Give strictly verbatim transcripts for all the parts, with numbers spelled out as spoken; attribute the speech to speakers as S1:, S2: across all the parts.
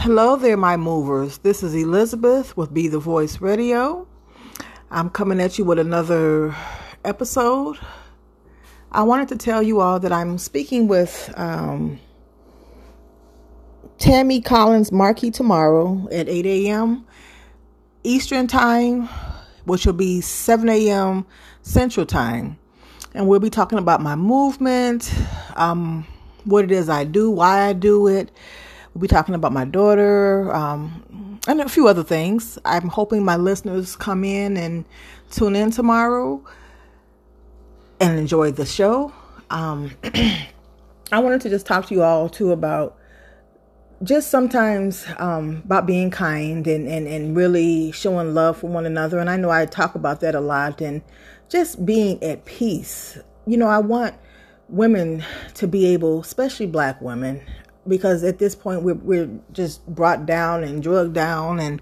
S1: Hello there, my movers. This is Elizabeth with Be The Voice Radio. I'm coming at you with another episode. I wanted to tell you all that I'm speaking with um, Tammy Collins Markey tomorrow at eight a.m. Eastern Time, which will be seven a.m. Central Time. And we'll be talking about my movement, um, what it is I do, why I do it. We'll be talking about my daughter, um, and a few other things. I'm hoping my listeners come in and tune in tomorrow and enjoy the show. Um, I wanted to just talk to you all too about just sometimes um, about being kind and, and, and really showing love for one another. And I know I talk about that a lot, and just being at peace. You know, I want women to be able, especially Black women, because at this point we're, we're just brought down and drugged down, and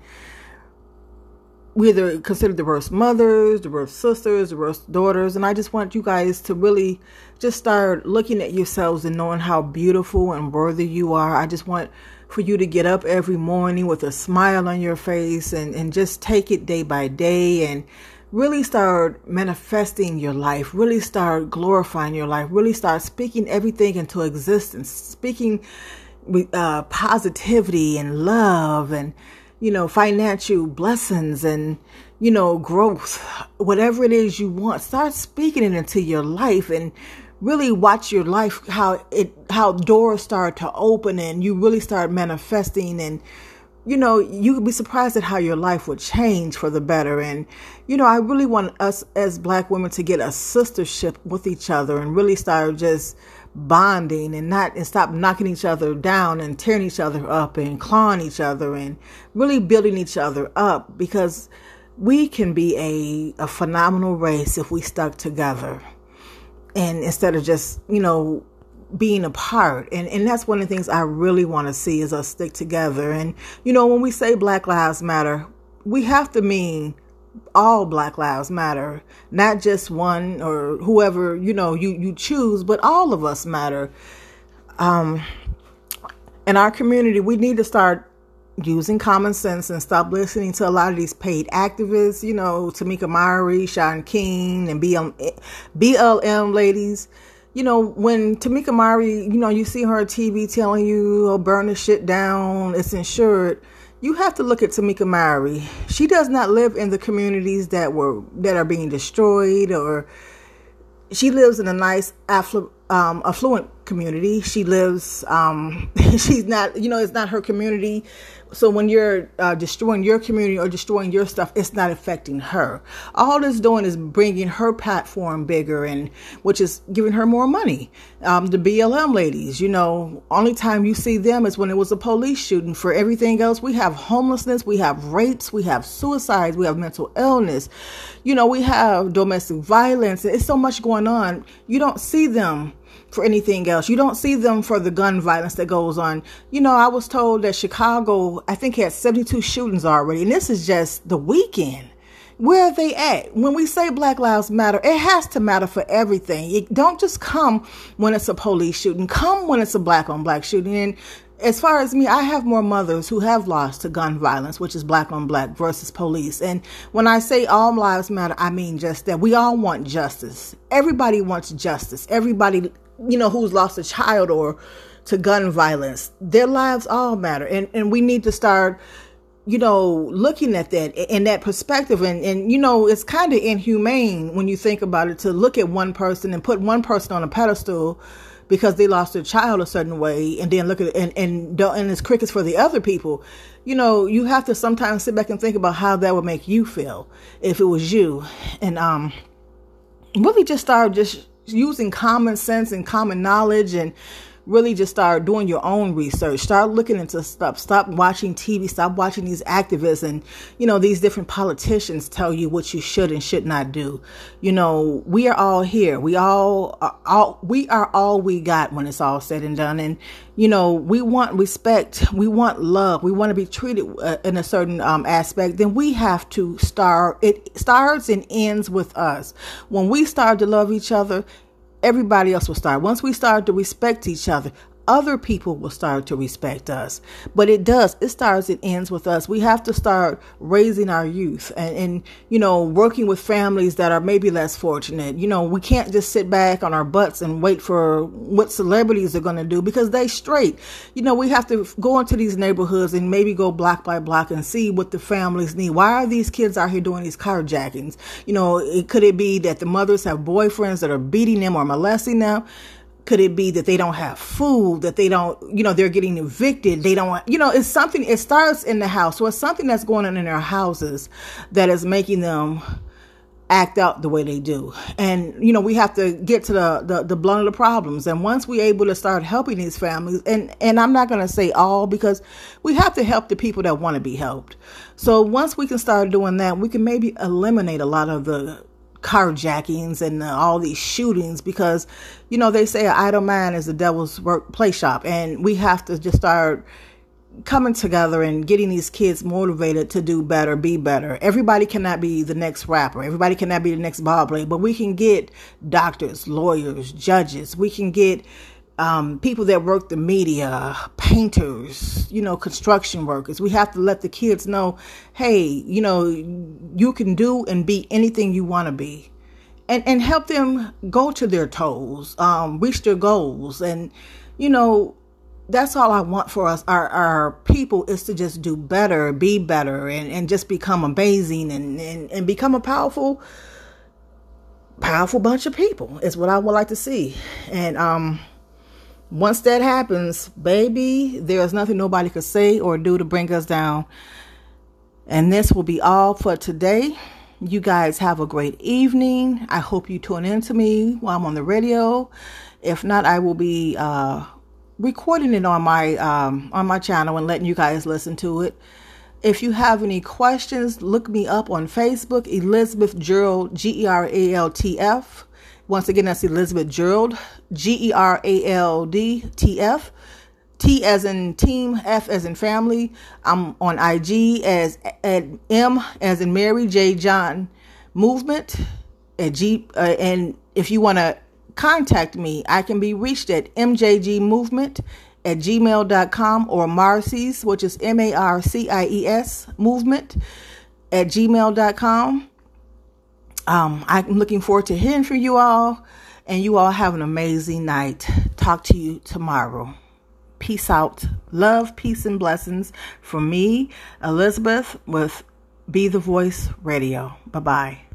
S1: we're either considered the worst mothers, the worst sisters, the worst daughters. And I just want you guys to really just start looking at yourselves and knowing how beautiful and worthy you are. I just want for you to get up every morning with a smile on your face and, and just take it day by day and really start manifesting your life, really start glorifying your life, really start speaking everything into existence, speaking with uh, positivity and love and, you know, financial blessings and, you know, growth, whatever it is you want. Start speaking it into your life and really watch your life, how it, how doors start to open and you really start manifesting. And you know, you could be surprised at how your life would change for the better. And, you know, I really want us as Black women to get a sistership with each other and really start just bonding and not and stop knocking each other down and tearing each other up and clawing each other and really building each other up, because we can be a, a phenomenal race if we stuck together and instead of just, you know, being apart. And, and that's one of the things I really want to see is us stick together. And, you know, when we say Black Lives Matter, we have to mean all Black Lives Matter, not just one or whoever, you know, you, you choose, but all of us matter. Um, in our community, we need to start using common sense and stop listening to a lot of these paid activists, you know, Tamika Mowry, Shaun King, and B L M ladies. You know, when Tamika Mowry, you know, you see her on T V telling you, oh, burn the shit down, it's insured. You have to look at Tamika Mowry. She does not live in the communities that were that are being destroyed, or she lives in a nice afflu- um, affluent community. She lives, um, she's not, you know, it's not her community. So when you're uh, destroying your community or destroying your stuff, it's not affecting her. All it's doing is bringing her platform bigger, and which is giving her more money. Um, the B L M ladies, you know, only time you see them is when it was a police shooting. For everything else, we have homelessness, we have rapes, we have suicides, we have mental illness. You know, we have domestic violence. It's so much going on. You don't see them for anything else. You don't see them for the gun violence that goes on. You know, I was told that Chicago, I think, had seventy-two shootings already. And this is just the weekend. Where are they at? When we say Black Lives Matter, it has to matter for everything. It don't just come when it's a police shooting. Come when it's a Black on Black shooting. And as far as me, I have more mothers who have lost to gun violence, which is Black on Black versus police. And when I say all lives matter, I mean just that. We all want justice. Everybody wants justice. Everybody, you know, who's lost a child or to gun violence, their lives all matter. And and we need to start, you know, looking at that in that perspective. And, and you know, it's kind of inhumane when you think about it to look at one person and put one person on a pedestal because they lost their child a certain way, and then look at it and, and, don't, and it's crickets for the other people. You know, you have to sometimes sit back and think about how that would make you feel if it was you. And um, really just start just using common sense and common knowledge and really just start doing your own research. Start looking into stuff. Stop watching T V. Stop watching these activists and, you know, these different politicians tell you what you should and should not do. You know, we are all here. We all are all, we are all we got when it's all said and done. And, you know, we want respect. We want love. We want to be treated uh, in a certain um, aspect. Then we have to start. It starts and ends with us. When we start to love each other, everybody else will start. Once we start to respect each other, other people will start to respect us. But it does. It starts and ends with us. We have to start raising our youth and, and, you know, working with families that are maybe less fortunate. You know, we can't just sit back on our butts and wait for what celebrities are going to do because they straight. You know, we have to go into these neighborhoods and maybe go block by block and see what the families need. Why are these kids out here doing these carjackings? You know, it, could it be that the mothers have boyfriends that are beating them or molesting them? Could it be that they don't have food, that they don't, you know, they're getting evicted? They don't, you know, it's something, it starts in the house. So it's something that's going on in their houses that is making them act out the way they do. And, you know, we have to get to the, the, the blunt of the problems. And once we're able to start helping these families, and, and I'm not going to say all, because we have to help the people that want to be helped. So once we can start doing that, we can maybe eliminate a lot of the carjackings and uh, all these shootings, because, you know, they say an idle mind is the devil's work play shop, and we have to just start coming together and getting these kids motivated to do better, be better. Everybody cannot be the next rapper. Everybody cannot be the next ball player, but we can get doctors, lawyers, judges. We can get Um, people that work the media, painters, you know, construction workers. We have to let the kids know, hey, you know, you can do and be anything you want to be, and, and help them go to their toes, um, reach their goals. And, you know, that's all I want for us, our, our people, is to just do better, be better, and, and just become amazing and, and, and become a powerful, powerful bunch of people is what I would like to see. And, um, once that happens, baby, there's nothing nobody could say or do to bring us down. And this will be all for today. You guys have a great evening. I hope you tune in to me while I'm on the radio. If not, I will be uh, recording it on my um, on my channel and letting you guys listen to it. If you have any questions, look me up on Facebook, Elizabeth Gerald, G E R A L T F. Once again, that's Elizabeth Gerald, G E R A L D T F, T as in team, F as in family. I'm on I G as at M as in Mary, J John Movement at G. Uh, and if you want to contact me, I can be reached at M J G Movement at gmail dot com, or Marcies, which is M A R C I E S Movement at gmail dot com. Um, I'm looking forward to hearing from you all, and you all have an amazing night. Talk to you tomorrow. Peace out. Love, peace, and blessings from me, Elizabeth, with Be the Voice Radio. Bye-bye.